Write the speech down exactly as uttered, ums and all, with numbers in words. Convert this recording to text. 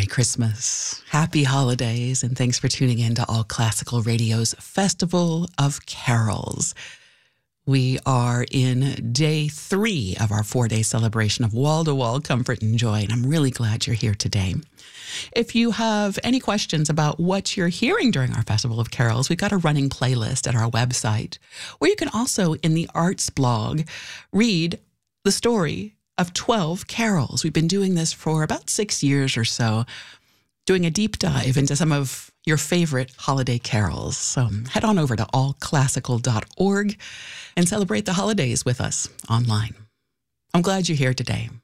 Merry Christmas, Happy Holidays, and thanks for tuning in to All Classical Radio's Festival of Carols. We are in day three of our four-day celebration of wall-to-wall comfort and joy, and I'm really glad you're here today. If you have any questions about what you're hearing during our Festival of Carols, we've got a running playlist at our website, where you can also, in the arts blog, read the story of twelve carols. We've been doing this for about six years or so, doing a deep dive into some of your favorite holiday carols. So head on over to all classical dot org and celebrate the holidays with us online. I'm glad you're here today.